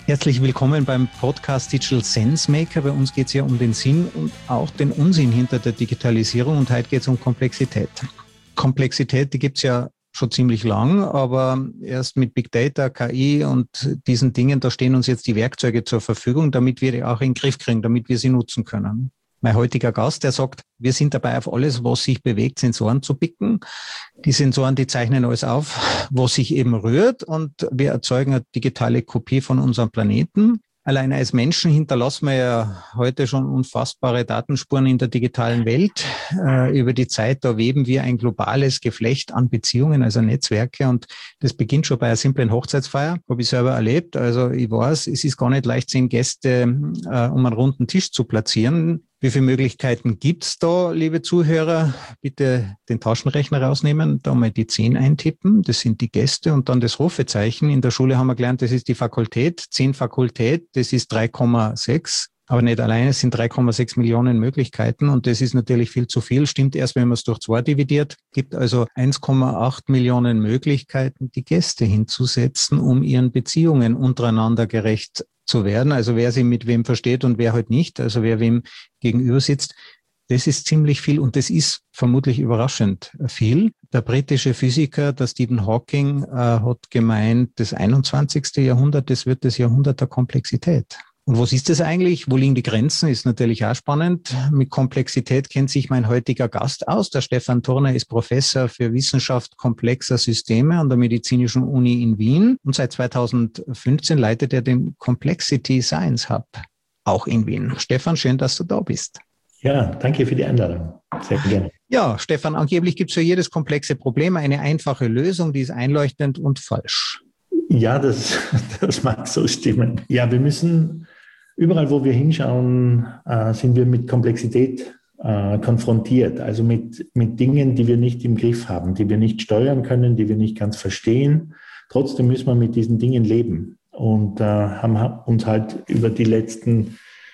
Herzlich willkommen beim Podcast Digital Sense Maker. Bei uns geht es ja um den Sinn und auch den Unsinn hinter der Digitalisierung und heute geht es um Komplexität. Komplexität, die gibt es ja schon ziemlich lang, aber erst mit Big Data, KI und diesen Dingen, da stehen uns jetzt die Werkzeuge zur Verfügung, damit wir die auch in den Griff kriegen, damit wir sie nutzen können. Mein heutiger Gast, der sagt, wir sind dabei, auf alles, was sich bewegt, Sensoren zu picken. Die Sensoren, die zeichnen alles auf, was sich eben rührt und wir erzeugen eine digitale Kopie von unserem Planeten. Allein als Menschen hinterlassen wir ja heute schon unfassbare Datenspuren in der digitalen Welt. Über die Zeit, da weben wir ein globales Geflecht an Beziehungen, also Netzwerke. Und das beginnt schon bei einer simplen Hochzeitsfeier, habe ich selber erlebt. Also ich weiß, es ist gar nicht leicht, 10 Gäste um einen runden Tisch zu platzieren. Wie viele Möglichkeiten gibt's da, liebe Zuhörer? Bitte den Taschenrechner rausnehmen, da mal die 10 eintippen. Das sind die Gäste und dann das Rufezeichen. In der Schule haben wir gelernt, das ist die Fakultät. 10 Fakultät, das ist 3,6. Aber nicht alleine, es sind 3,6 Millionen Möglichkeiten und das ist natürlich viel zu viel. Stimmt erst, wenn man es durch 2 dividiert. Gibt also 1,8 Millionen Möglichkeiten, die Gäste hinzusetzen, um ihren Beziehungen untereinander gerecht zu werden. Also wer sie mit wem versteht und wer halt nicht, also wer wem gegenüber sitzt. Das ist ziemlich viel und das ist vermutlich überraschend viel. Der britische Physiker, der Stephen Hawking, hat gemeint, das 21. Jahrhundert, das wird das Jahrhundert der Komplexität. Und was ist das eigentlich? Wo liegen die Grenzen? Ist natürlich auch spannend. Mit Komplexität kennt sich mein heutiger Gast aus. Der Stefan Thurner ist Professor für Wissenschaft komplexer Systeme an der Medizinischen Uni in Wien. Und seit 2015 leitet er den Complexity Science Hub, auch in Wien. Stefan, schön, dass du da bist. Ja, danke für die Einladung. Sehr gerne. Ja, Stefan, angeblich gibt es für jedes komplexe Problem eine einfache Lösung, die ist einleuchtend und falsch. Ja, das mag so stimmen. Ja, wir müssen überall, wo wir hinschauen, sind wir mit Komplexität konfrontiert. Also mit Dingen, die wir nicht im Griff haben, die wir nicht steuern können, die wir nicht ganz verstehen. Trotzdem müssen wir mit diesen Dingen leben und haben uns halt über die letzte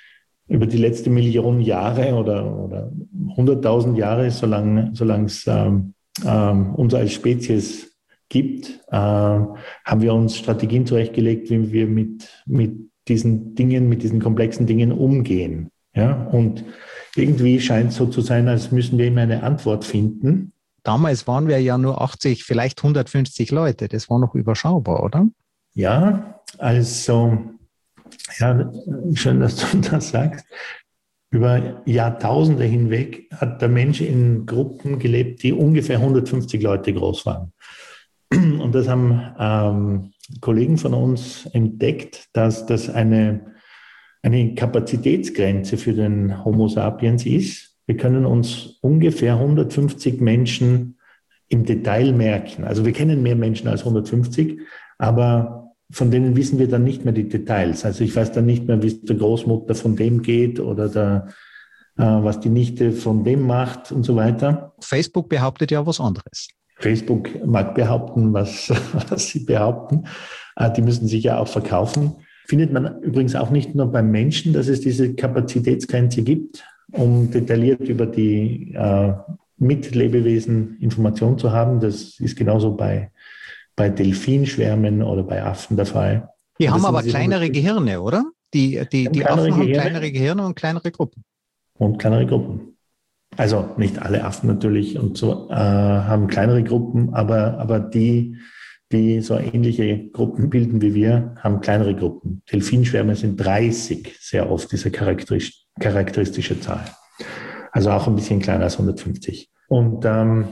Million Jahre oder 100.000 Jahre, solange es uns als Spezies gibt, haben wir uns Strategien zurechtgelegt, wie wir mit diesen Dingen, mit diesen komplexen Dingen umgehen. Ja? Und irgendwie scheint es so zu sein, als müssen wir immer eine Antwort finden. Damals waren wir ja nur 80, vielleicht 150 Leute. Das war noch überschaubar, oder? Ja, also, ja, schön, dass du das sagst. Über Jahrtausende hinweg hat der Mensch in Gruppen gelebt, die ungefähr 150 Leute groß waren. Und das haben Kollegen von uns entdeckt, dass das eine Kapazitätsgrenze für den Homo sapiens ist. Wir können uns ungefähr 150 Menschen im Detail merken. Also wir kennen mehr Menschen als 150, aber von denen wissen wir dann nicht mehr die Details. Also ich weiß dann nicht mehr, wie es der Großmutter von dem geht oder was die Nichte von dem macht und so weiter. Facebook behauptet ja was anderes. Facebook mag behaupten, was sie behaupten. Die müssen sich ja auch verkaufen. Findet man übrigens auch nicht nur beim Menschen, dass es diese Kapazitätsgrenze gibt, um detailliert über die Mitlebewesen Informationen zu haben. Das ist genauso bei Delfinschwärmen oder bei Affen der Fall. Die haben aber kleinere Gehirne, oder? Die Affen haben kleinere Gehirne und kleinere Gruppen. Und kleinere Gruppen. Also nicht alle Affen natürlich und so haben kleinere Gruppen, aber die so ähnliche Gruppen bilden wie wir, haben kleinere Gruppen. Delfinschwärme sind 30 sehr oft, diese charakteristische Zahl. Also auch ein bisschen kleiner als 150. Und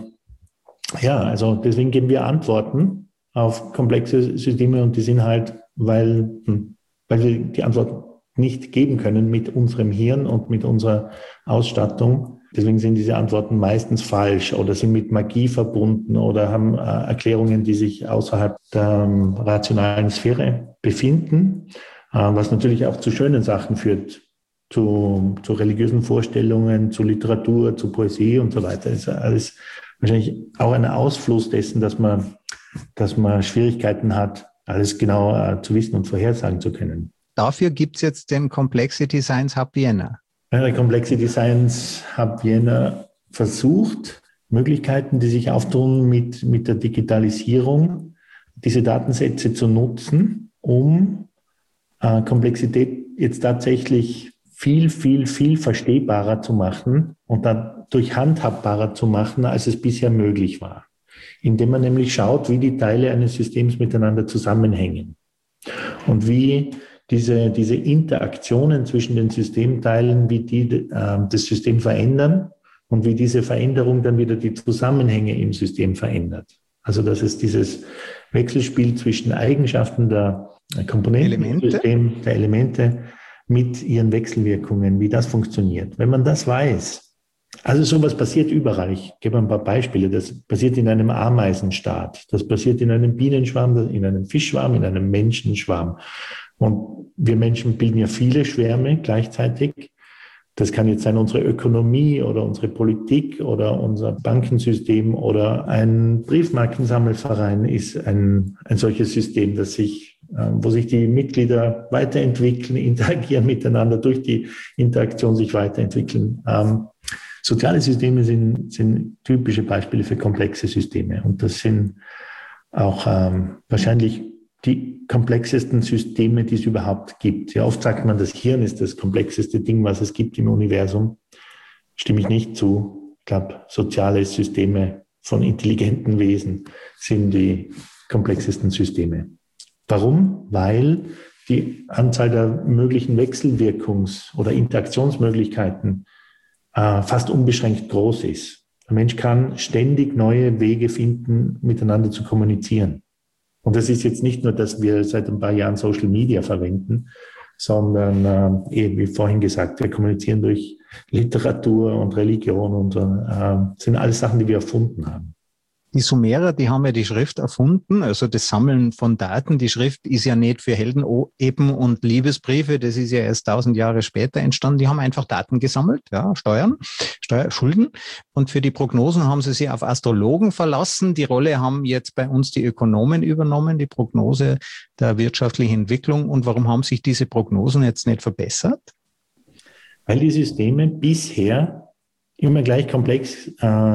also deswegen geben wir Antworten auf komplexe Systeme und die sind halt, weil wir die Antwort nicht geben können mit unserem Hirn und mit unserer Ausstattung. Deswegen sind diese Antworten meistens falsch oder sind mit Magie verbunden oder haben Erklärungen, die sich außerhalb der rationalen Sphäre befinden, was natürlich auch zu schönen Sachen führt, zu religiösen Vorstellungen, zu Literatur, zu Poesie und so weiter. Das ist alles wahrscheinlich auch ein Ausfluss dessen, dass man Schwierigkeiten hat, alles genau zu wissen und vorhersagen zu können. Dafür gibt es jetzt den Complexity Science Hub Vienna. Der Complexity Science Hub Vienna versucht, Möglichkeiten, die sich auftun mit der Digitalisierung, diese Datensätze zu nutzen, um Komplexität jetzt tatsächlich viel, viel, viel verstehbarer zu machen und dadurch handhabbarer zu machen, als es bisher möglich war. Indem man nämlich schaut, wie die Teile eines Systems miteinander zusammenhängen und wie diese Interaktionen zwischen den Systemteilen, wie die das System verändern und wie diese Veränderung dann wieder die Zusammenhänge im System verändert. Also dass es dieses Wechselspiel zwischen Eigenschaften der Komponenten im System, der Elemente mit ihren Wechselwirkungen, wie das funktioniert. Wenn man das weiß, also sowas passiert überall. Ich gebe ein paar Beispiele. Das passiert in einem Ameisenstaat, das passiert in einem Bienenschwarm, in einem Fischschwarm, in einem Menschenschwarm. Und wir Menschen bilden ja viele Schwärme gleichzeitig. Das kann jetzt sein unsere Ökonomie oder unsere Politik oder unser Bankensystem oder ein Briefmarkensammelverein ist ein solches System, wo sich die Mitglieder weiterentwickeln, interagieren miteinander, durch die Interaktion sich weiterentwickeln. Soziale Systeme sind typische Beispiele für komplexe Systeme. Und das sind auch wahrscheinlich die komplexesten Systeme, die es überhaupt gibt. Ja, oft sagt man, das Hirn ist das komplexeste Ding, was es gibt im Universum. Stimme ich nicht zu. Ich glaube, soziale Systeme von intelligenten Wesen sind die komplexesten Systeme. Warum? Weil die Anzahl der möglichen Wechselwirkungs- oder Interaktionsmöglichkeiten fast unbeschränkt groß ist. Der Mensch kann ständig neue Wege finden, miteinander zu kommunizieren. Und das ist jetzt nicht nur, dass wir seit ein paar Jahren Social Media verwenden, sondern wie vorhin gesagt, wir kommunizieren durch Literatur und Religion und sind alles Sachen, die wir erfunden haben. Die Sumerer, die haben ja die Schrift erfunden, also das Sammeln von Daten. Die Schrift ist ja nicht für Heldeneben und Liebesbriefe, das ist ja erst 1000 Jahre später entstanden. Die haben einfach Daten gesammelt, ja, Schulden. Und für die Prognosen haben sie sich auf Astrologen verlassen. Die Rolle haben jetzt bei uns die Ökonomen übernommen, die Prognose der wirtschaftlichen Entwicklung. Und warum haben sich diese Prognosen jetzt nicht verbessert? Weil die Systeme bisher immer gleich komplex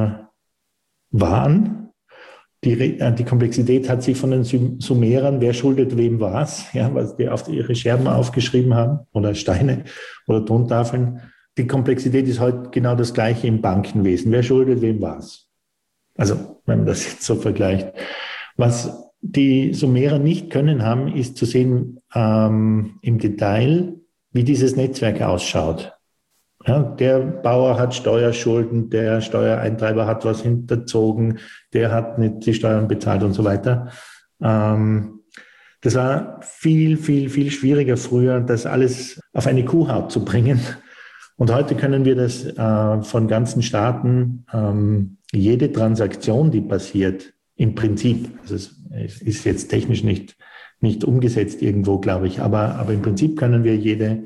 waren. Die Komplexität hat sich von den Sumerern, wer schuldet wem was, ja, was die auf ihre Scherben aufgeschrieben haben oder Steine oder Tontafeln. Die Komplexität ist heute genau das Gleiche im Bankenwesen. Wer schuldet wem was? Also, wenn man das jetzt so vergleicht. Was die Sumerer nicht können haben, ist zu sehen im Detail, wie dieses Netzwerk ausschaut. Ja, der Bauer hat Steuerschulden, der Steuereintreiber hat was hinterzogen, der hat nicht die Steuern bezahlt und so weiter. Das war viel, viel, viel schwieriger früher, das alles auf eine Kuhhaut zu bringen. Und heute können wir das von ganzen Staaten, jede Transaktion, die passiert, im Prinzip, also es ist jetzt technisch nicht umgesetzt irgendwo, glaube ich, aber im Prinzip können wir jede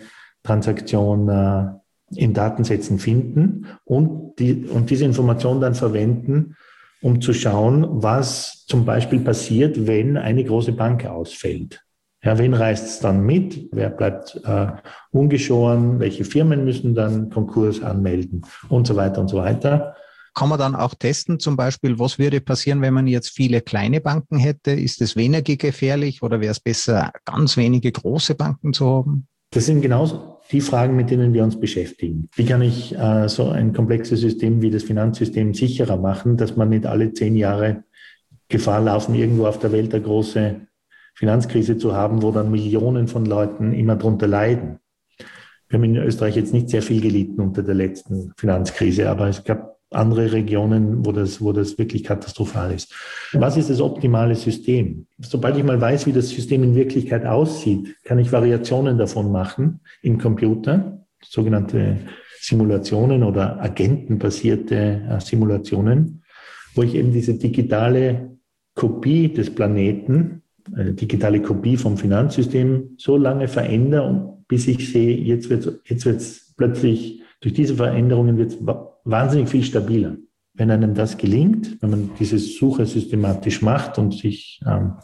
Transaktion in Datensätzen finden und diese Information dann verwenden, um zu schauen, was zum Beispiel passiert, wenn eine große Bank ausfällt. Ja, wen reißt es dann mit? Wer bleibt ungeschoren? Welche Firmen müssen dann Konkurs anmelden? Und so weiter und so weiter. Kann man dann auch testen, zum Beispiel, was würde passieren, wenn man jetzt viele kleine Banken hätte? Ist es weniger gefährlich oder wäre es besser, ganz wenige große Banken zu haben? Das sind genauso die Fragen, mit denen wir uns beschäftigen. Wie kann ich so ein komplexes System wie das Finanzsystem sicherer machen, dass man nicht alle 10 Jahre Gefahr laufen, irgendwo auf der Welt eine große Finanzkrise zu haben, wo dann Millionen von Leuten immer drunter leiden. Wir haben in Österreich jetzt nicht sehr viel gelitten unter der letzten Finanzkrise, aber es gab andere Regionen, wo das wirklich katastrophal ist. Was ist das optimale System? Sobald ich mal weiß, wie das System in Wirklichkeit aussieht, kann ich Variationen davon machen im Computer, sogenannte Simulationen oder agentenbasierte Simulationen, wo ich eben diese digitale Kopie des Planeten, eine digitale Kopie vom Finanzsystem so lange verändere, bis ich sehe, jetzt wird's plötzlich, durch diese Veränderungen wird es wahnsinnig viel stabiler. Wenn einem das gelingt, wenn man diese Suche systematisch macht und sich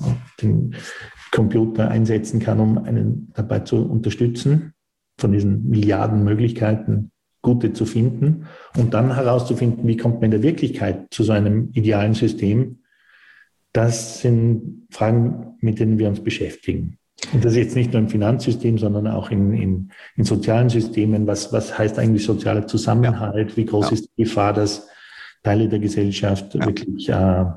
den Computer einsetzen kann, um einen dabei zu unterstützen, von diesen Milliarden Möglichkeiten gute zu finden und dann herauszufinden, wie kommt man in der Wirklichkeit zu so einem idealen System, das sind Fragen, mit denen wir uns beschäftigen. Und das ist jetzt nicht nur im Finanzsystem, sondern auch in sozialen Systemen. Was heißt eigentlich sozialer Zusammenhalt? Wie groß ist die Gefahr, dass Teile der Gesellschaft wirklich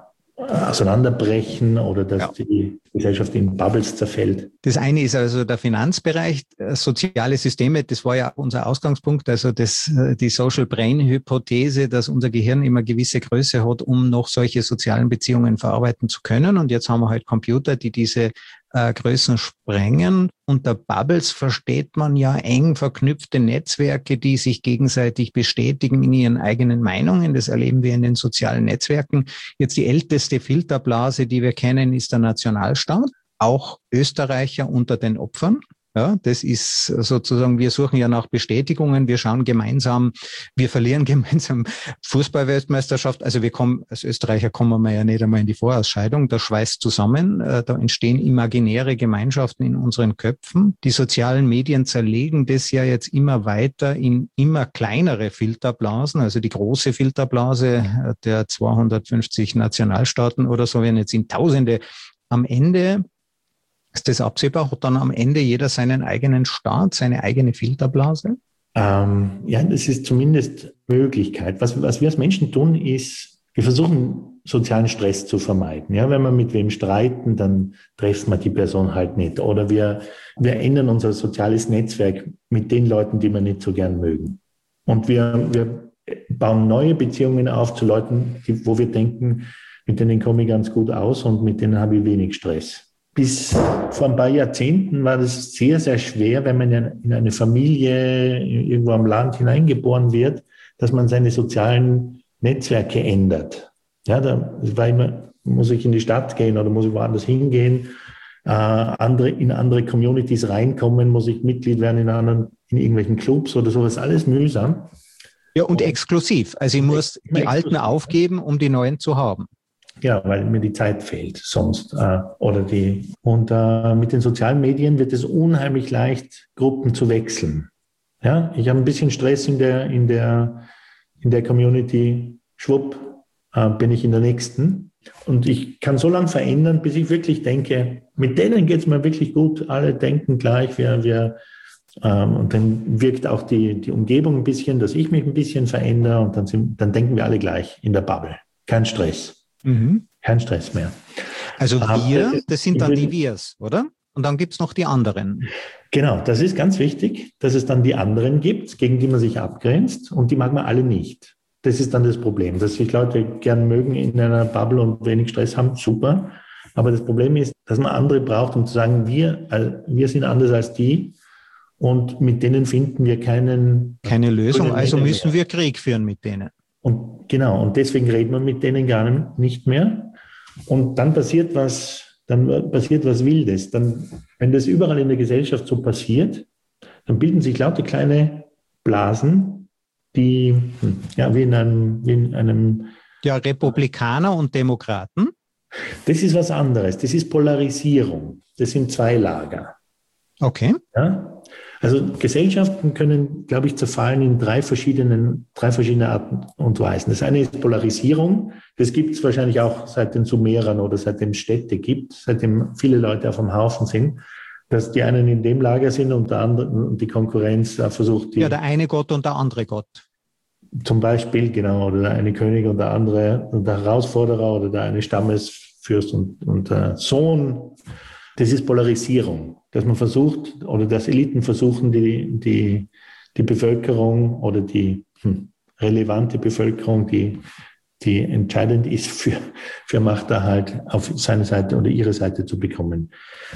auseinanderbrechen oder dass die Gesellschaft in Bubbles zerfällt? Das eine ist also der Finanzbereich, soziale Systeme, das war ja unser Ausgangspunkt, also die Social Brain Hypothese, dass unser Gehirn immer gewisse Größe hat, um noch solche sozialen Beziehungen verarbeiten zu können. Und jetzt haben wir halt Computer, die diese Größen sprengen. Unter Bubbles versteht man ja eng verknüpfte Netzwerke, die sich gegenseitig bestätigen in ihren eigenen Meinungen. Das erleben wir in den sozialen Netzwerken. Jetzt die älteste Filterblase, die wir kennen, ist der Nationalstaat. Auch Österreicher unter den Opfern. Ja, das ist sozusagen, wir suchen ja nach Bestätigungen, wir schauen gemeinsam, wir verlieren gemeinsam Fußball-Weltmeisterschaft. Also als Österreicher kommen wir ja nicht einmal in die Vorausscheidung, das schweißt zusammen, da entstehen imaginäre Gemeinschaften in unseren Köpfen. Die sozialen Medien zerlegen das ja jetzt immer weiter in immer kleinere Filterblasen, also die große Filterblase der 250 Nationalstaaten oder so werden jetzt in Tausende. Am Ende ist das absehbar? Hat dann am Ende jeder seinen eigenen Staat, seine eigene Filterblase? Ja, das ist zumindest Möglichkeit. Was wir als Menschen tun, ist, wir versuchen, sozialen Stress zu vermeiden. Ja, wenn wir mit wem streiten, dann treffen wir die Person halt nicht. Oder wir ändern unser soziales Netzwerk mit den Leuten, die wir nicht so gern mögen. Und wir bauen neue Beziehungen auf zu Leuten, wo wir denken, mit denen komme ich ganz gut aus und mit denen habe ich wenig Stress. Bis vor ein paar Jahrzehnten war das sehr, sehr schwer, wenn man in eine Familie irgendwo am Land hineingeboren wird, dass man seine sozialen Netzwerke ändert. Ja, da war immer, muss ich in die Stadt gehen oder muss ich woanders hingehen, in andere Communities reinkommen, muss ich Mitglied werden in irgendwelchen Clubs oder sowas, alles mühsam. Ja, und exklusiv. Also ich muss die alten aufgeben, um die neuen zu haben. Ja, weil mir die Zeit fehlt sonst. Und mit den sozialen Medien wird es unheimlich leicht, Gruppen zu wechseln. Ja, ich habe ein bisschen Stress in der Community. Schwupp, bin ich in der nächsten. Und ich kann so lange verändern, bis ich wirklich denke, mit denen geht es mir wirklich gut. Alle denken gleich. Und dann wirkt auch die Umgebung ein bisschen, dass ich mich ein bisschen verändere. Und dann denken wir alle gleich in der Bubble. Kein Stress. Kein Stress mehr. Also das sind dann die Wirs, oder? Und dann gibt es noch die anderen. Genau, das ist ganz wichtig, dass es dann die anderen gibt, gegen die man sich abgrenzt und die mag man alle nicht. Das ist dann das Problem, dass sich Leute gern mögen in einer Bubble und wenig Stress haben, super. Aber das Problem ist, dass man andere braucht, um zu sagen, wir sind anders als die und mit denen finden wir keine Lösung, also müssen wir Krieg führen mit denen. Und deswegen redet man mit denen gar nicht mehr. Und dann passiert was Wildes. Wenn das überall in der Gesellschaft so passiert, dann bilden sich lauter kleine Blasen, die wie in einem ja, Republikaner und Demokraten. Das ist was anderes. Das ist Polarisierung. Das sind zwei Lager. Okay. Ja? Also Gesellschaften können, glaube ich, zerfallen in drei verschiedene Arten und Weisen. Das eine ist Polarisierung. Das gibt es wahrscheinlich auch seit den Sumerern oder seitdem es Städte gibt, seitdem viele Leute auf dem Haufen sind, dass die einen in dem Lager sind und der andere, und die Konkurrenz versucht, ja, der eine Gott und der andere Gott. Zum Beispiel, genau, oder der eine König und der andere, und der Herausforderer oder der eine Stammesfürst und Sohn. Das ist Polarisierung, dass man versucht, oder dass Eliten versuchen, die Bevölkerung oder die relevante Bevölkerung, die entscheidend ist für Machterhalt, auf seine Seite oder ihre Seite zu bekommen.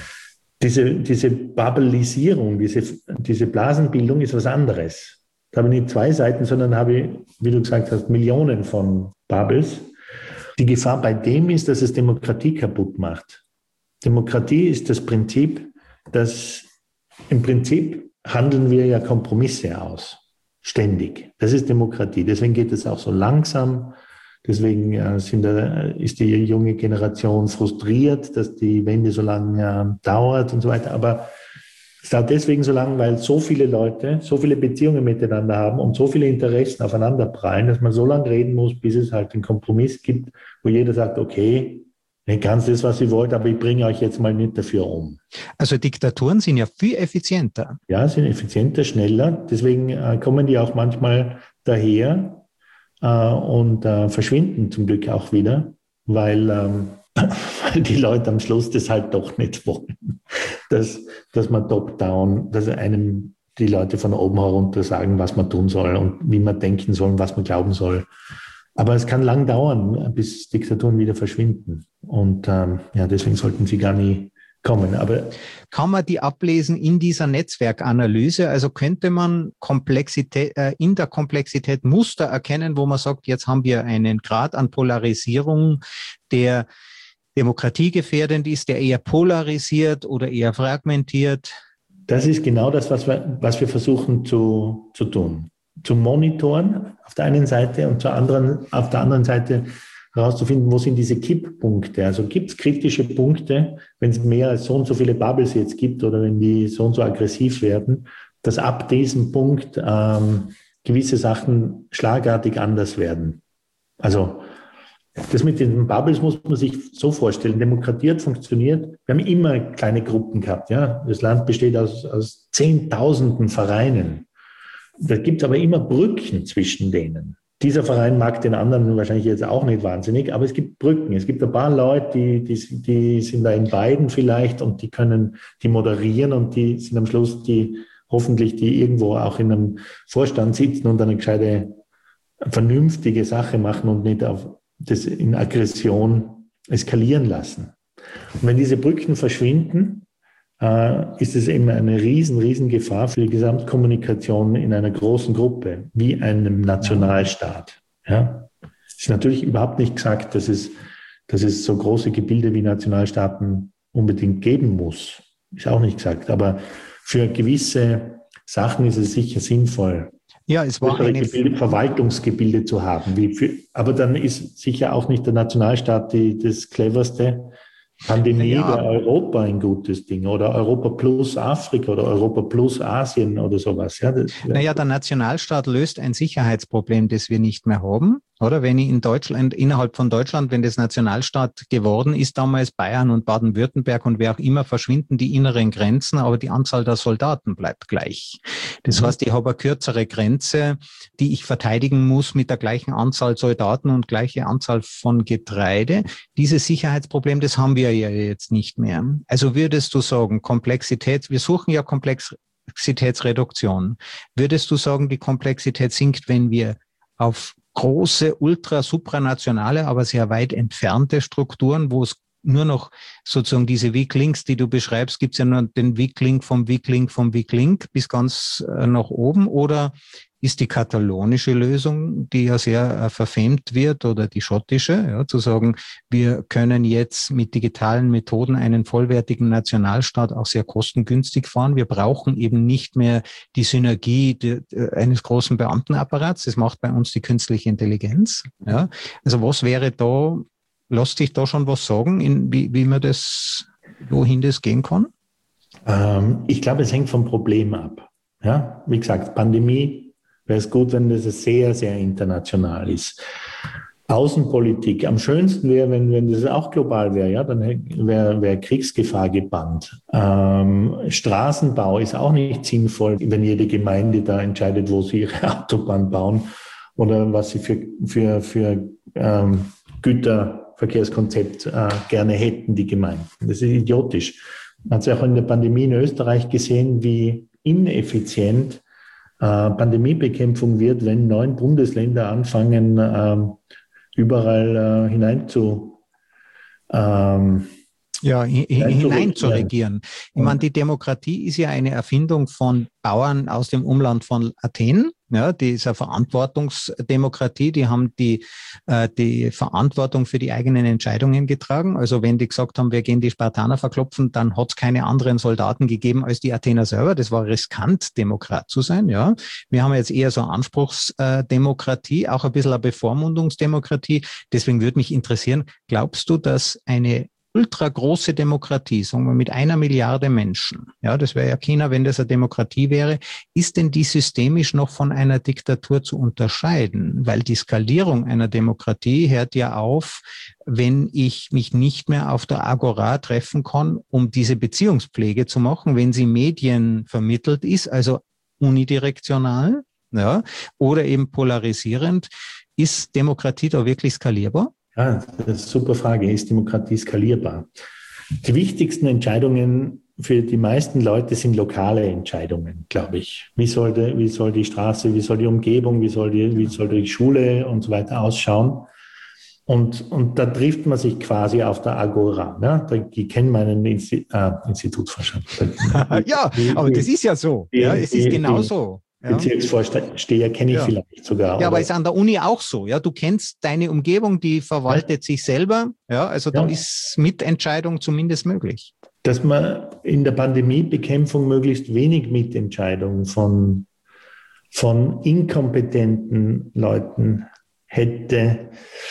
Diese Bubbelisierung, diese Blasenbildung ist was anderes. Da habe ich nicht zwei Seiten, sondern habe ich, wie du gesagt hast, Millionen von Bubbles. Die Gefahr bei dem ist, dass es Demokratie kaputt macht. Demokratie ist das Prinzip, dass im Prinzip handeln wir ja Kompromisse aus, ständig. Das ist Demokratie. Deswegen geht es auch so langsam. Deswegen ist die junge Generation frustriert, dass die Wende so lange dauert und so weiter. Aber es dauert deswegen so lange, weil so viele Leute so viele Beziehungen miteinander haben und so viele Interessen aufeinander prallen, dass man so lange reden muss, bis es halt einen Kompromiss gibt, wo jeder sagt, okay, Nicht ganz das, was ihr wollt, aber ich bringe euch jetzt mal nicht dafür um. Also Diktaturen sind ja viel effizienter. Ja, sind effizienter, schneller. Deswegen kommen die auch manchmal daher und verschwinden zum Glück auch wieder, weil die Leute am Schluss das halt doch nicht wollen, dass man top-down, dass einem die Leute von oben herunter sagen, was man tun soll und wie man denken soll und was man glauben soll. Aber es kann lang dauern, bis Diktaturen wieder verschwinden. Und deswegen sollten sie gar nie kommen. Aber kann man die ablesen in dieser Netzwerkanalyse? Also könnte man in der Komplexität Muster erkennen, wo man sagt, jetzt haben wir einen Grad an Polarisierung, der demokratiegefährdend ist, der eher polarisiert oder eher fragmentiert? Das ist genau das, was wir versuchen zu tun. Zu monitoren auf der einen Seite und auf der anderen Seite herauszufinden, wo sind diese Kipppunkte. Also gibt es kritische Punkte, wenn es mehr als so und so viele Bubbles jetzt gibt oder wenn die so und so aggressiv werden, dass ab diesem Punkt gewisse Sachen schlagartig anders werden. Also das mit den Bubbles muss man sich so vorstellen. Demokratie hat funktioniert. Wir haben immer kleine Gruppen gehabt. Ja? Das Land besteht aus Zehntausenden Vereinen. Da gibt es aber immer Brücken zwischen denen. Dieser Verein mag den anderen wahrscheinlich jetzt auch nicht wahnsinnig, aber es gibt Brücken. Es gibt ein paar Leute, die sind da in beiden vielleicht und die können die moderieren und die sind am Schluss die irgendwo auch in einem Vorstand sitzen und eine gescheite, vernünftige Sache machen und nicht auf das in Aggression eskalieren lassen. Und wenn diese Brücken verschwinden, ist es eben eine riesen Gefahr für die Gesamtkommunikation in einer großen Gruppe, wie einem Nationalstaat. Ja? Es ist natürlich überhaupt nicht gesagt, dass es so große Gebilde wie Nationalstaaten unbedingt geben muss. Ist auch nicht gesagt. Aber für gewisse Sachen ist es sicher sinnvoll, ja, es war Verwaltungsgebilde zu haben. Aber dann ist sicher auch nicht der Nationalstaat das cleverste. Pandemie wäre Europa ein gutes Ding oder Europa plus Afrika oder Europa plus Asien oder sowas. Ja, der Nationalstaat löst ein Sicherheitsproblem, das wir nicht mehr haben. Oder wenn ich innerhalb von Deutschland, wenn das Nationalstaat geworden ist, damals Bayern und Baden-Württemberg und wer auch immer, verschwinden die inneren Grenzen, aber die Anzahl der Soldaten bleibt gleich. Das heißt, ich habe eine kürzere Grenze, die ich verteidigen muss mit der gleichen Anzahl Soldaten und gleiche Anzahl von Getreide. Dieses Sicherheitsproblem, das haben wir ja jetzt nicht mehr. Also würdest du sagen, Komplexität, wir suchen ja Komplexitätsreduktion. Würdest du sagen, die Komplexität sinkt, wenn wir auf große, supranationale, aber sehr weit entfernte Strukturen, wo es nur noch sozusagen diese Weak Links, die du beschreibst, gibt es ja nur den Weak Link vom Weak Link vom Weak Link bis ganz nach oben, oder ist die katalonische Lösung, die ja sehr verfemt wird, oder die schottische, ja, zu sagen, wir können jetzt mit digitalen Methoden einen vollwertigen Nationalstaat auch sehr kostengünstig fahren. Wir brauchen eben nicht mehr die Synergie eines großen Beamtenapparats. Das macht bei uns die künstliche Intelligenz. Ja. Also was wäre da, lässt sich da schon was sagen, wie man das, wohin das gehen kann? Ich glaube, es hängt vom Problem ab. Ja, wie gesagt, Pandemie, wäre es gut, wenn das sehr, sehr international ist. Außenpolitik, am schönsten wäre, wenn das auch global wäre, ja, dann wäre Kriegsgefahr gebannt. Straßenbau ist auch nicht sinnvoll, wenn jede Gemeinde da entscheidet, wo sie ihre Autobahn bauen oder was sie für Güterverkehrskonzept gerne hätten, die Gemeinden. Das ist idiotisch. Man hat es ja auch in der Pandemie in Österreich gesehen, wie ineffizient Pandemiebekämpfung wird, wenn 9 Bundesländer anfangen, überall hineinzuregieren. Ich meine, die Demokratie ist ja eine Erfindung von Bauern aus dem Umland von Athen. Ja, die ist eine Verantwortungsdemokratie, die haben die Verantwortung für die eigenen Entscheidungen getragen. Also wenn die gesagt haben, wir gehen die Spartaner verklopfen, dann hat es keine anderen Soldaten gegeben als die Athener selber. Das war riskant, Demokrat zu sein. Ja, wir haben jetzt eher so eine Anspruchsdemokratie, auch ein bisschen eine Bevormundungsdemokratie. Deswegen würde mich interessieren, glaubst du, dass eine ultra große Demokratie, sagen wir mit 1 Milliarde Menschen, ja, das wäre ja China, wenn das eine Demokratie wäre, ist denn die systemisch noch von einer Diktatur zu unterscheiden? Weil die Skalierung einer Demokratie hört ja auf, wenn ich mich nicht mehr auf der Agora treffen kann, um diese Beziehungspflege zu machen, wenn sie medienvermittelt ist, also unidirektional, ja, oder eben polarisierend. Ist Demokratie da wirklich skalierbar? Ja, das ist eine super Frage. Ist Demokratie skalierbar? Die wichtigsten Entscheidungen für die meisten Leute sind lokale Entscheidungen, glaube ich. Wie soll die Straße, wie soll die Umgebung, wie soll die Schule und so weiter ausschauen? Und da trifft man sich quasi auf der Agora. Ne? Die kennen meinen Institutsvorstand. Ja, aber das ist ja so. Ja, es ist genau so. Ja. Bezirksvorsteher kenne ich vielleicht sogar. Ja, aber ist an der Uni auch so. Ja, du kennst deine Umgebung, die verwaltet sich selber. Ja, also da ist Mitentscheidung zumindest möglich. Dass man in der Pandemiebekämpfung möglichst wenig Mitentscheidung von inkompetenten Leuten hätte,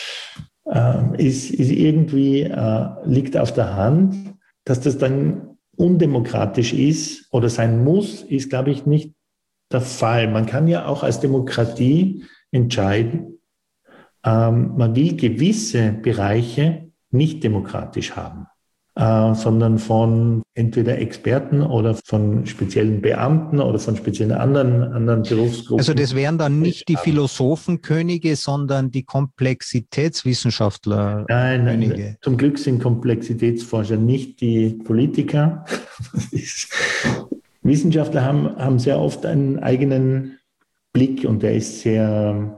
ist irgendwie, liegt auf der Hand. Dass das dann undemokratisch ist oder sein muss, ist, glaube ich, nicht der Fall. Man kann ja auch als Demokratie entscheiden, man will gewisse Bereiche nicht demokratisch haben, sondern von entweder Experten oder von speziellen Beamten oder von speziellen anderen Berufsgruppen. Also das wären dann nicht die Philosophenkönige, sondern die Komplexitätswissenschaftler. Nein, zum Glück sind Komplexitätsforscher nicht die Politiker. Wissenschaftler haben sehr oft einen eigenen Blick und der ist sehr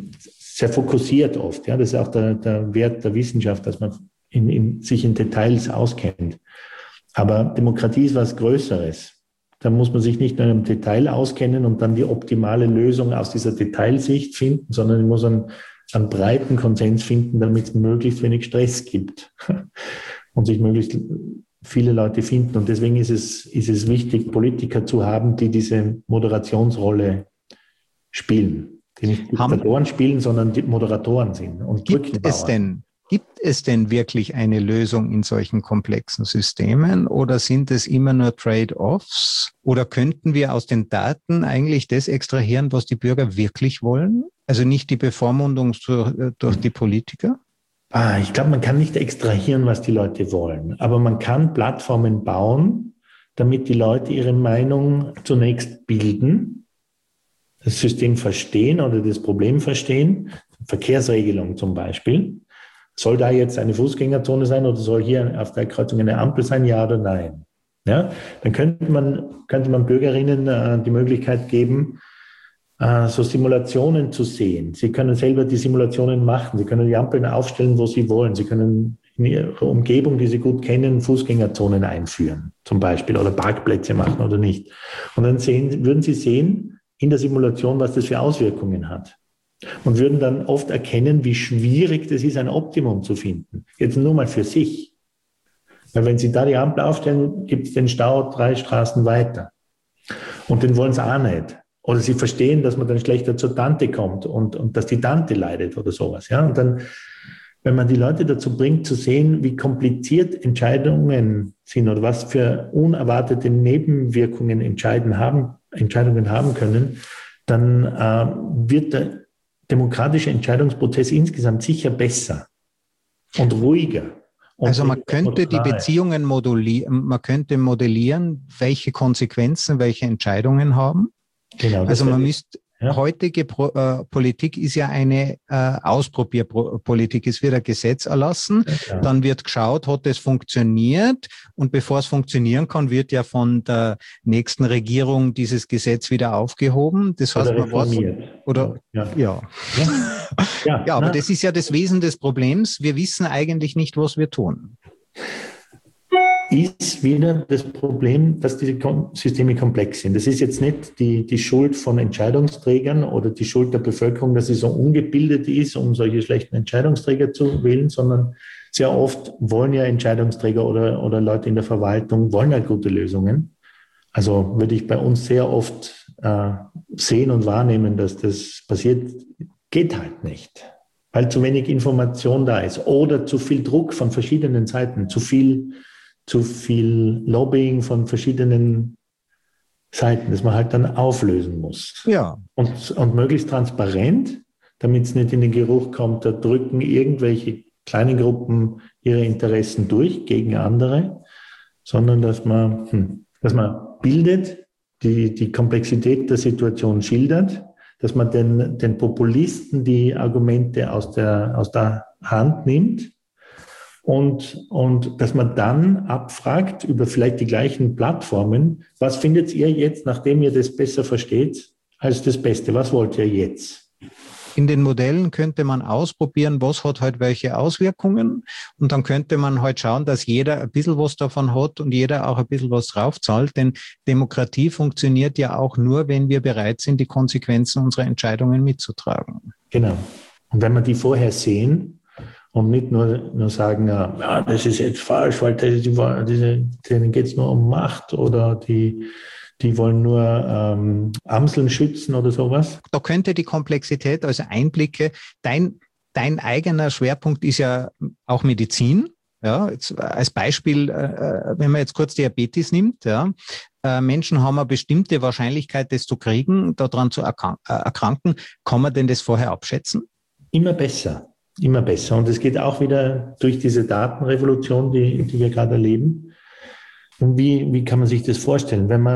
fokussiert oft. Ja? Das ist auch der Wert der Wissenschaft, dass man sich in Details auskennt. Aber Demokratie ist was Größeres. Da muss man sich nicht nur im Detail auskennen und dann die optimale Lösung aus dieser Detailsicht finden, sondern man muss einen breiten Konsens finden, damit es möglichst wenig Stress gibt und sich möglichst viele Leute finden. Und deswegen ist es wichtig, Politiker zu haben, die diese Moderationsrolle spielen. Die nicht Diktatoren spielen, sondern die Moderatoren sind und Brückenbauer. Gibt es denn wirklich eine Lösung in solchen komplexen Systemen oder sind es immer nur Trade-offs? Oder könnten wir aus den Daten eigentlich das extrahieren, was die Bürger wirklich wollen? Also nicht die Bevormundung durch die Politiker? Ich glaube, man kann nicht extrahieren, was die Leute wollen, aber man kann Plattformen bauen, damit die Leute ihre Meinung zunächst bilden, das System verstehen oder das Problem verstehen. Verkehrsregelung zum Beispiel. Soll da jetzt eine Fußgängerzone sein oder soll hier auf der Kreuzung eine Ampel sein, ja oder nein? Ja, dann könnte man Bürgerinnen die Möglichkeit geben, so Simulationen zu sehen. Sie können selber die Simulationen machen. Sie können die Ampeln aufstellen, wo Sie wollen. Sie können in Ihrer Umgebung, die Sie gut kennen, Fußgängerzonen einführen, zum Beispiel, oder Parkplätze machen oder nicht. Und dann würden Sie sehen in der Simulation, was das für Auswirkungen hat. Und würden dann oft erkennen, wie schwierig das ist, ein Optimum zu finden. Jetzt nur mal für sich. Weil wenn Sie da die Ampel aufstellen, gibt es den Stau 3 Straßen weiter. Und den wollen Sie auch nicht. Oder Sie verstehen, dass man dann schlechter zur Tante kommt und dass die Tante leidet oder sowas. Ja? Und dann, wenn man die Leute dazu bringt, zu sehen, wie kompliziert Entscheidungen sind oder was für unerwartete Nebenwirkungen Entscheidungen haben können, dann wird der demokratische Entscheidungsprozess insgesamt sicher besser und ruhiger. Und also man könnte die Beziehungen modellieren, welche Konsequenzen, welche Entscheidungen haben. Genau, also man müsste, heutige Politik ist ja eine Ausprobierpolitik. Es wird ein Gesetz erlassen, dann wird geschaut, hat es funktioniert und bevor es funktionieren kann, wird ja von der nächsten Regierung dieses Gesetz wieder aufgehoben. Das heißt, man weiß, aber das ist ja das Wesen des Problems. Wir wissen eigentlich nicht, was wir tun. Ist wieder das Problem, dass diese Systeme komplex sind. Das ist jetzt nicht die Schuld von Entscheidungsträgern oder die Schuld der Bevölkerung, dass sie so ungebildet ist, um solche schlechten Entscheidungsträger zu wählen, sondern sehr oft wollen ja Entscheidungsträger oder Leute in der Verwaltung wollen ja gute Lösungen. Also würde ich bei uns sehr oft sehen und wahrnehmen, dass das passiert, geht halt nicht. weil zu wenig Information da ist oder zu viel Druck von verschiedenen Seiten, zu viel Lobbying von verschiedenen Seiten, das man halt dann auflösen muss. Ja. Und möglichst transparent, damit es nicht in den Geruch kommt, da drücken irgendwelche kleinen Gruppen ihre Interessen durch gegen andere, sondern dass man bildet, die Komplexität der Situation schildert, dass man den Populisten die Argumente aus der Hand nimmt und dass man dann abfragt über vielleicht die gleichen Plattformen, was findet ihr jetzt, nachdem ihr das besser versteht, als das Beste? Was wollt ihr jetzt? In den Modellen könnte man ausprobieren, was hat halt welche Auswirkungen, und dann könnte man halt schauen, dass jeder ein bisschen was davon hat und jeder auch ein bisschen was draufzahlt, denn Demokratie funktioniert ja auch nur, wenn wir bereit sind, die Konsequenzen unserer Entscheidungen mitzutragen. Genau. Und wenn wir die vorher sehen und nicht nur sagen, ja, das ist jetzt falsch, weil denen geht es nur um Macht oder die wollen nur Amseln schützen oder sowas. Da könnte die Komplexität, also Einblicke, dein eigener Schwerpunkt ist ja auch Medizin. Ja, jetzt als Beispiel, wenn man jetzt kurz Diabetes nimmt, ja, Menschen haben eine bestimmte Wahrscheinlichkeit, das zu kriegen, daran zu erkranken. Kann man denn das vorher abschätzen? Immer besser, immer besser. Und es geht auch wieder durch diese Datenrevolution, die wir gerade erleben. Und wie kann man sich das vorstellen? Wenn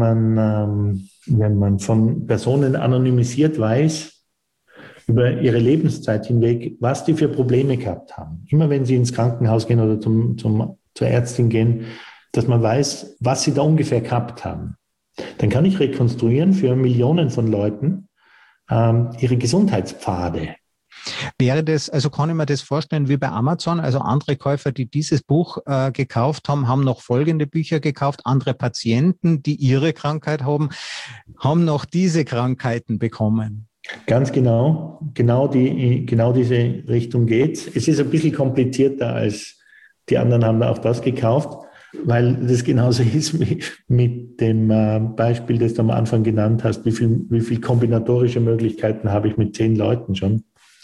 man von Personen anonymisiert weiß, über ihre Lebenszeit hinweg, was die für Probleme gehabt haben. Immer wenn sie ins Krankenhaus gehen oder zur Ärztin gehen, dass man weiß, was sie da ungefähr gehabt haben. Dann kann ich rekonstruieren für Millionen von Leuten ihre Gesundheitspfade. Wäre das, also kann ich mir das vorstellen wie bei Amazon, also andere Käufer, die dieses Buch gekauft haben, haben noch folgende Bücher gekauft, andere Patienten, die ihre Krankheit haben noch diese Krankheiten bekommen. Ganz genau diese Richtung geht's. Es ist ein bisschen komplizierter als die anderen haben auch das gekauft, weil das genauso ist wie mit dem Beispiel, das du am Anfang genannt hast, wie viel kombinatorische Möglichkeiten habe ich mit 10 Leuten schon,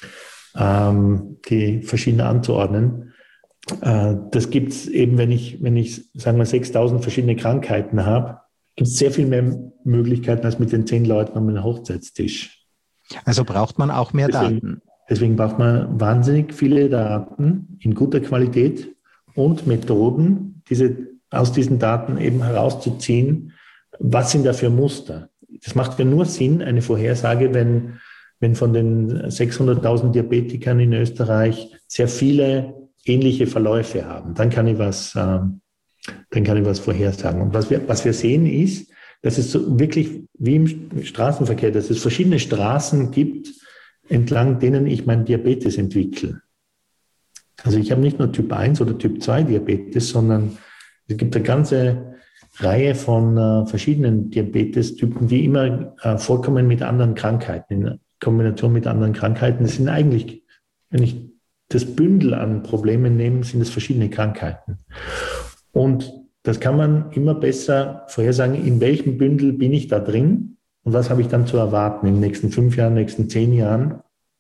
die verschiedene anzuordnen. Das gibt es eben, wenn ich sagen wir 6.000 verschiedene Krankheiten habe, gibt es sehr viel mehr Möglichkeiten als mit den 10 Leuten um den Hochzeitstisch. Also braucht man auch mehr Daten. Deswegen braucht man wahnsinnig viele Daten in guter Qualität und Methoden, aus diesen Daten eben herauszuziehen, was sind da für Muster. Das macht ja nur Sinn, eine Vorhersage, wenn von den 600.000 Diabetikern in Österreich sehr viele ähnliche Verläufe haben. Dann kann ich was vorhersagen. Und was wir sehen ist, dass es so wirklich wie im Straßenverkehr, dass es verschiedene Straßen gibt, entlang denen ich meinen Diabetes entwickle. Also ich habe nicht nur Typ 1 oder Typ 2 Diabetes, sondern es gibt eine ganze Reihe von verschiedenen Diabetestypen, die immer vorkommen mit anderen Krankheiten, in Kombination mit anderen Krankheiten. Das sind eigentlich, wenn ich das Bündel an Problemen nehme, sind es verschiedene Krankheiten. Und das kann man immer besser vorhersagen, in welchem Bündel bin ich da drin und was habe ich dann zu erwarten in den nächsten 5 Jahren, nächsten 10 Jahren,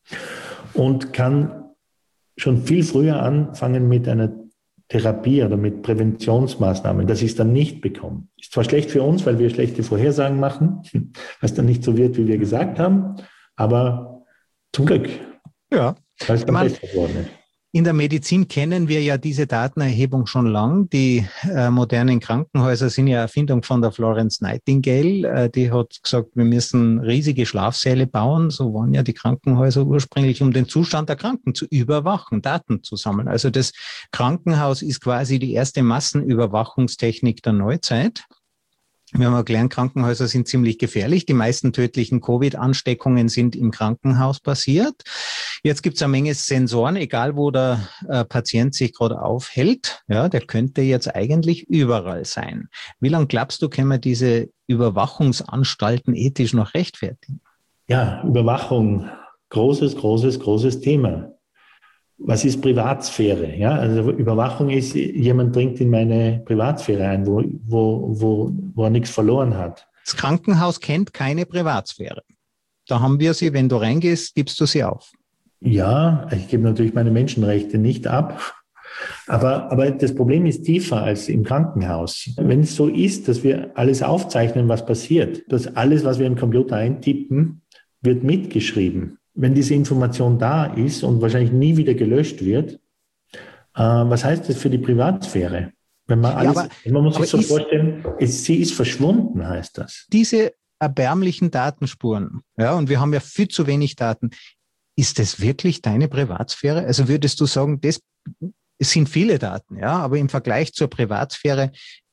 und kann schon viel früher anfangen mit einer Therapie oder mit Präventionsmaßnahmen, dass ich es dann nicht bekomme. Ist zwar schlecht für uns, weil wir schlechte Vorhersagen machen, was dann nicht so wird, wie wir gesagt haben, aber zum Glück. Ja, weil es dann besser geworden ist. In der Medizin kennen wir ja diese Datenerhebung schon lang. Die modernen Krankenhäuser sind ja Erfindung von der Florence Nightingale. Die hat gesagt, wir müssen riesige Schlafsäle bauen. So waren ja die Krankenhäuser ursprünglich, um den Zustand der Kranken zu überwachen, Daten zu sammeln. Also das Krankenhaus ist quasi die erste Massenüberwachungstechnik der Neuzeit. Wir haben gelernt, Krankenhäuser sind ziemlich gefährlich. Die meisten tödlichen Covid-Ansteckungen sind im Krankenhaus passiert. Jetzt gibt es eine Menge Sensoren, egal wo der Patient sich gerade aufhält. Ja, der könnte jetzt eigentlich überall sein. Wie lange glaubst du, können wir diese Überwachungsanstalten ethisch noch rechtfertigen? Ja, Überwachung, großes Thema. Was ist Privatsphäre? Ja, also Überwachung ist, jemand dringt in meine Privatsphäre ein, wo er nichts verloren hat. Das Krankenhaus kennt keine Privatsphäre. Da haben wir sie, wenn du reingehst, gibst du sie auf. Ja, ich gebe natürlich meine Menschenrechte nicht ab. Aber das Problem ist tiefer als im Krankenhaus. Wenn es so ist, dass wir alles aufzeichnen, was passiert, dass alles, was wir im Computer eintippen, wird mitgeschrieben. Wenn diese Information da ist und wahrscheinlich nie wieder gelöscht wird, was heißt das für die Privatsphäre? Wenn man alles, man muss sich so vorstellen, sie ist verschwunden, heißt das. Diese erbärmlichen Datenspuren, ja, und wir haben ja viel zu wenig Daten. Ist das wirklich deine Privatsphäre? Also würdest du sagen, es sind viele Daten, ja, aber im Vergleich zur Privatsphäre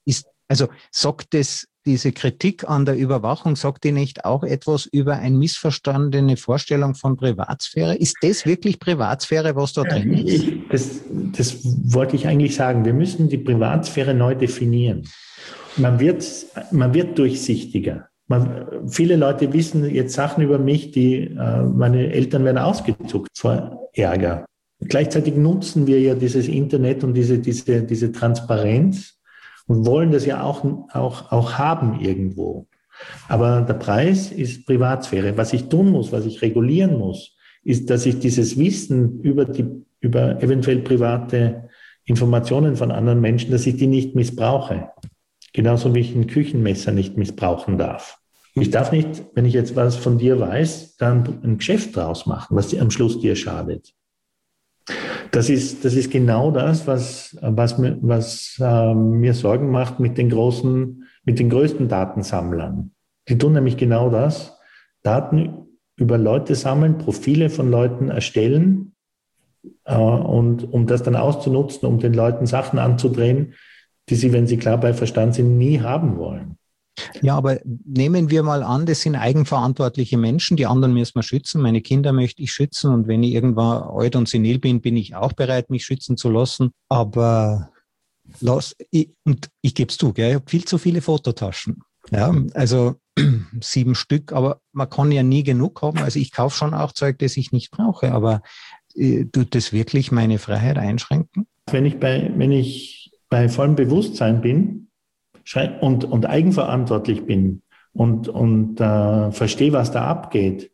sagt das, diese Kritik an der Überwachung, sagt die nicht auch etwas über eine missverstandene Vorstellung von Privatsphäre? Ist das wirklich Privatsphäre, was da drin ist? Das wollte ich eigentlich sagen. Wir müssen die Privatsphäre neu definieren. Man wird durchsichtiger. Viele Leute wissen jetzt Sachen über mich, meine Eltern werden ausgezuckt vor Ärger. Gleichzeitig nutzen wir ja dieses Internet und diese Transparenz und wollen das ja auch haben irgendwo. Aber der Preis ist Privatsphäre. Was ich tun muss, was ich regulieren muss, ist, dass ich dieses Wissen über eventuell private Informationen von anderen Menschen, dass ich die nicht missbrauche. Genauso wie ich ein Küchenmesser nicht missbrauchen darf. Ich darf nicht, wenn ich jetzt was von dir weiß, dann ein Geschäft draus machen, was am Schluss dir schadet. Das ist genau das, was mir Sorgen macht mit den größten Datensammlern. Die tun nämlich genau das, Daten über Leute sammeln, Profile von Leuten erstellen und um das dann auszunutzen, um den Leuten Sachen anzudrehen, die sie, wenn sie klar bei Verstand sind, nie haben wollen. Ja, aber nehmen wir mal an, das sind eigenverantwortliche Menschen, die anderen müssen wir schützen. Meine Kinder möchte ich schützen und wenn ich irgendwann alt und senil bin, bin ich auch bereit, mich schützen zu lassen. Aber ich gebe es zu, gell, ich habe viel zu viele Fototaschen. Ja, also 7 Stück, aber man kann ja nie genug haben. Also ich kaufe schon auch Zeug, das ich nicht brauche, aber tut das wirklich meine Freiheit einschränken? Wenn ich bei vollem Bewusstsein bin, und eigenverantwortlich bin und verstehe, was da abgeht,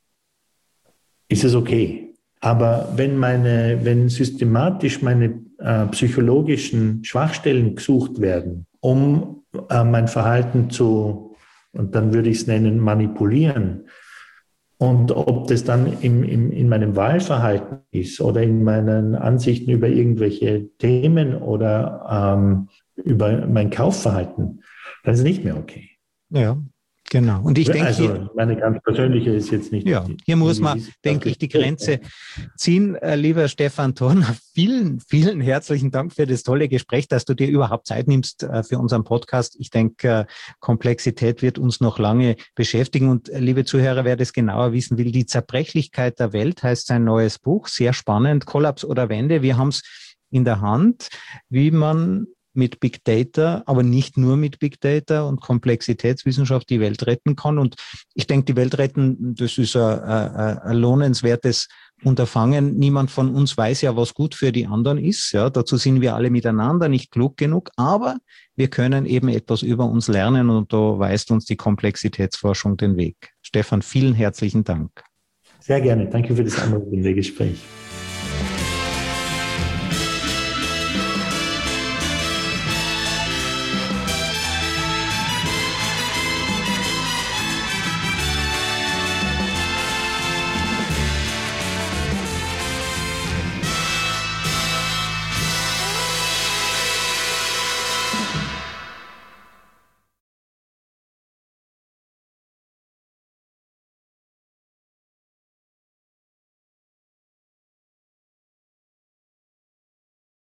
ist es okay. Aber wenn systematisch meine psychologischen Schwachstellen gesucht werden, um mein Verhalten und dann würde ich es nennen, manipulieren, und ob das dann in meinem Wahlverhalten ist oder in meinen Ansichten über irgendwelche Themen oder über mein Kaufverhalten, dann ist es nicht mehr okay. Ja, genau. Und ich denke, meine ganz persönliche ist jetzt nicht. Ja, hier muss man, denke ich, die Grenze ziehen. Lieber Stefan Thurner, vielen, vielen herzlichen Dank für das tolle Gespräch, dass du dir überhaupt Zeit nimmst für unseren Podcast. Ich denke, Komplexität wird uns noch lange beschäftigen. Und liebe Zuhörer, wer das genauer wissen will, die Zerbrechlichkeit der Welt heißt sein neues Buch. Sehr spannend. Kollaps oder Wende. Wir haben es in der Hand, wie man mit Big Data, aber nicht nur mit Big Data und Komplexitätswissenschaft die Welt retten kann. Und ich denke, die Welt retten, das ist ein lohnenswertes Unterfangen. Niemand von uns weiß ja, was gut für die anderen ist. Ja, dazu sind wir alle miteinander nicht klug genug, aber wir können eben etwas über uns lernen und da weist uns die Komplexitätsforschung den Weg. Stefan, vielen herzlichen Dank. Sehr gerne. Danke für das anregende Gespräch.